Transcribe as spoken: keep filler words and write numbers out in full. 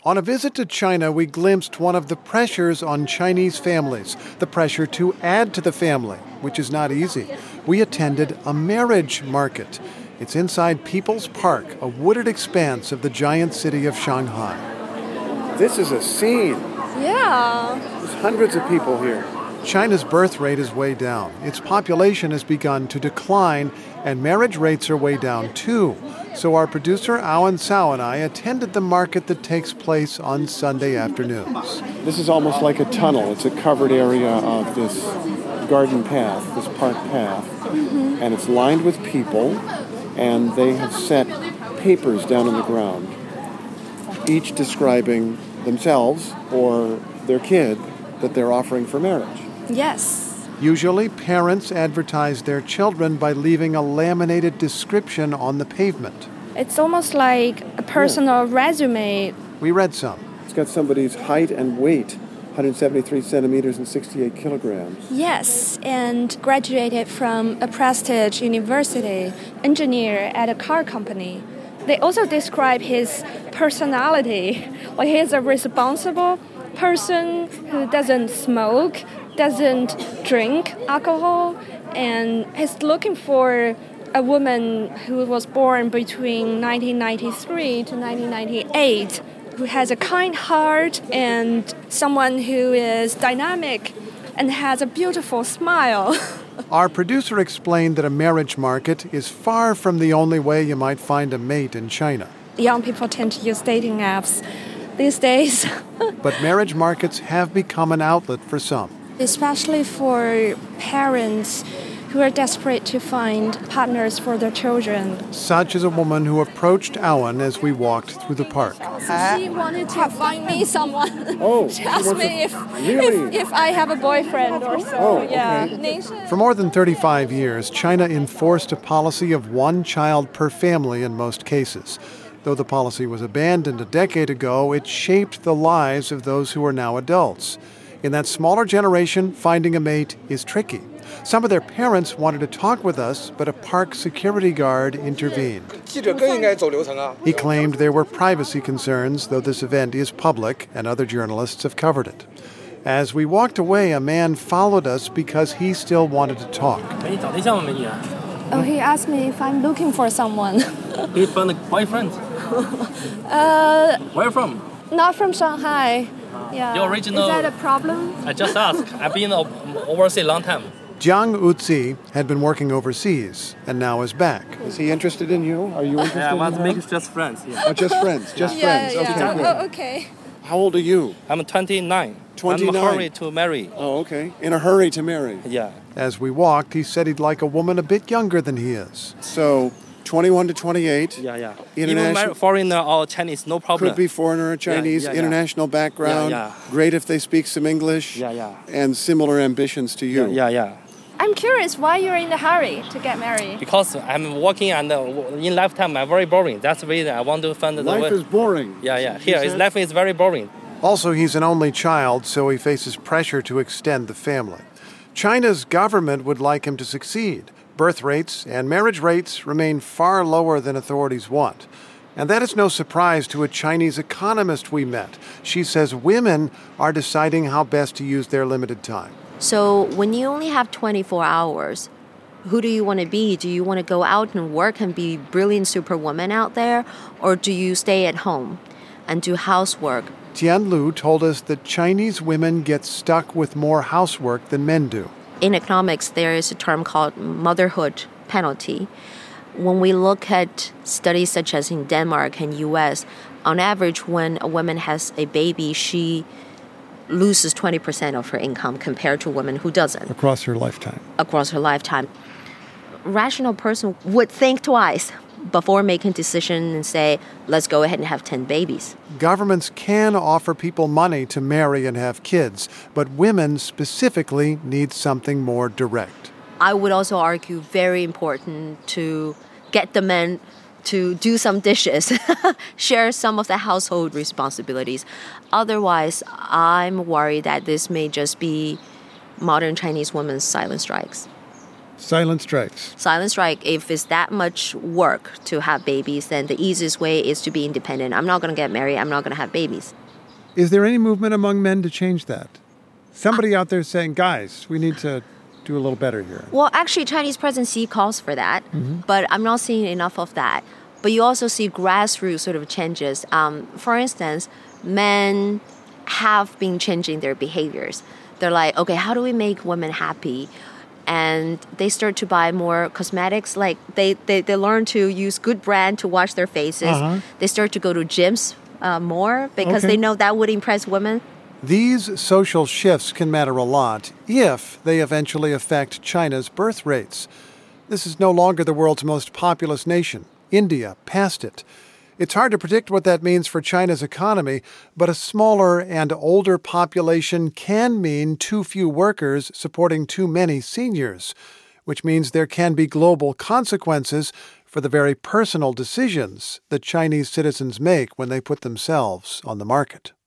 On a visit to China, we glimpsed one of the pressures on Chinese families, the pressure to add to the family, which is not easy. We attended a marriage market. It's inside People's Park, a wooded expanse of the giant city of Shanghai. This is a scene. Yeah. There's hundreds of people here. China's birth rate is way down. Its population has begun to decline, and marriage rates are way down too. So our producer, Alan Tsao, and I attended the market that takes place on Sunday afternoons. This is almost like a tunnel. It's a covered area of this garden path, this park path, mm-hmm. and it's lined with people, and they have set papers down on the ground, each describing themselves or their kid that they're offering for marriage. Yes. Usually, parents advertise their children by leaving a laminated description on the pavement. It's almost like a personal yeah. resume. We read some. It's got somebody's height and weight, one hundred seventy-three centimeters and sixty-eight kilograms. Yes, and graduated from a prestige university, engineer at a car company. They also describe his personality, like he's a responsible person who doesn't smoke, doesn't drink alcohol, and is looking for a woman who was born between nineteen ninety-three to nineteen ninety-eight, who has a kind heart and someone who is dynamic and has a beautiful smile. Our producer explained that a marriage market is far from the only way you might find a mate in China. Young people tend to use dating apps these days. But marriage markets have become an outlet for some. Especially for parents who are desperate to find partners for their children. Such as a woman who approached Alan as we walked through the park. She wanted to find me someone. Oh, she asked me if, really? if if I have a boyfriend or so. Oh, yeah. Okay. For more than thirty-five years, China enforced a policy of one child per family in most cases. Though the policy was abandoned a decade ago, it shaped the lives of those who are now adults. In that smaller generation, finding a mate is tricky. Some of their parents wanted to talk with us, but a park security guard intervened. He claimed there were privacy concerns, though this event is public and other journalists have covered it. As we walked away, a man followed us because he still wanted to talk. Oh, he asked me if I'm looking for someone. He found a boyfriend? uh, Where are you from? Not from Shanghai. Yeah. Your original... Is that a problem? I just asked. I've been overseas a long time. Jiang Uzi had been working overseas and now is back. Is he interested in you? Are you interested yeah, I want in to him? make just friends. Yeah. Oh, just friends, just yeah, friends. Yeah. Okay, good. Oh, okay. How old are you? I'm twenty-nine. twenty-nine. I'm in a hurry to marry. Oh, okay. In a hurry to marry. Yeah. As we walked, he said he'd like a woman a bit younger than he is. So, twenty-one to twenty-eight. Yeah, yeah. International, even foreigner or Chinese, no problem. Could be foreigner or Chinese, yeah, yeah, yeah. international background. Yeah, yeah. Great if they speak some English. Yeah, yeah. And similar ambitions to you. Yeah, yeah. yeah. I'm curious why you're in a hurry to get married. Because I'm working and uh, in lifetime I'm very boring. That's the reason I want to find the life way. is boring. Yeah, yeah. Here, his life is very boring. Also, he's an only child, so he faces pressure to extend the family. China's government would like him to succeed. Birth rates and marriage rates remain far lower than authorities want. And that is no surprise to a Chinese economist we met. She says women are deciding how best to use their limited time. So when you only have twenty-four hours, who do you want to be? Do you want to go out and work and be brilliant superwoman out there? Or do you stay at home and do housework? Tian Lu told us that Chinese women get stuck with more housework than men do. In economics, there is a term called motherhood penalty. When we look at studies such as in Denmark and U S, on average, when a woman has a baby, she loses twenty percent of her income compared to a woman who doesn't. Across her lifetime. Across her lifetime. Rational person would think twice before making a decision and say, let's go ahead and have ten babies. Governments can offer people money to marry and have kids, but women specifically need something more direct. I would also argue very important to get the men to do some dishes, share some of the household responsibilities. Otherwise, I'm worried that this may just be modern Chinese women's silent strikes. Silent strikes. Silent strike. If it's that much work to have babies, then the easiest way is to be independent. I'm not going to get married. I'm not going to have babies. Is there any movement among men to change that? Somebody out there saying, guys, we need to do a little better here. Well, actually, Chinese President Xi calls for that, mm-hmm. but I'm not seeing enough of that. But you also see grassroots sort of changes. Um, for instance, men have been changing their behaviors. They're like, okay, how do we make women happy? And they start to buy more cosmetics. Like they, they, they learn to use good brand to wash their faces. Uh-huh. They start to go to gyms uh, more because okay. they know that would impress women. These social shifts can matter a lot if they eventually affect China's birth rates. This is no longer the world's most populous nation. India passed it. It's hard to predict what that means for China's economy, but a smaller and older population can mean too few workers supporting too many seniors, which means there can be global consequences for the very personal decisions that Chinese citizens make when they put themselves on the market.